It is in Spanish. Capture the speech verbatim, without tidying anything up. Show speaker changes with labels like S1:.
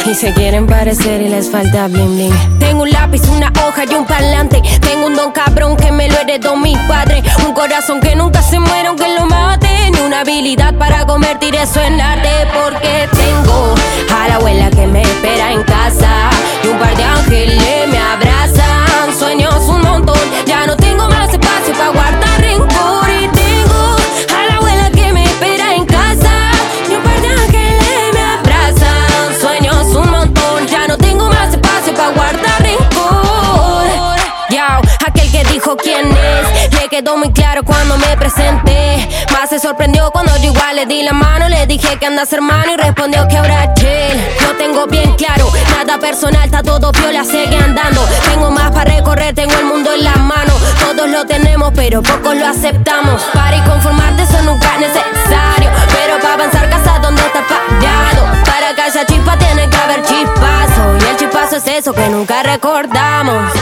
S1: y se quieren parecer y les falta bling bling. Tengo un lápiz, una hoja y un parlante. Tengo un don cabrón que me lo heredó mi padre. Un corazón que nunca se muere aunque lo maten. Y una habilidad para convertir eso en arte. Porque tengo a la abuela que me espera en casa y un par de ángeles me abrazan. Sueños un montón, ya no tengo más espacio para guardar rencor. Y tengo a la abuela que me espera en casa y un par de ángeles me abrazan. Sueños un montón, ya no tengo más espacio para guardar rencor. Yo, aquel que dijo quién es, le quedó muy claro cuando me presenté. Más se sorprendió cuando yo igual le di la mano. Le dije que andas hermano y respondió que ahora chill. Lo tengo bien claro, nada personal, está todo piola, sigue andando. Tengo más para recorrer, tengo el mundo en las manos. Todos lo tenemos, pero pocos lo aceptamos. Para y conformarte eso nunca es necesario, pero para avanzar casa donde está fallado. Para que haya chispa tiene que haber chispazo, y el chispazo es eso que nunca recordamos.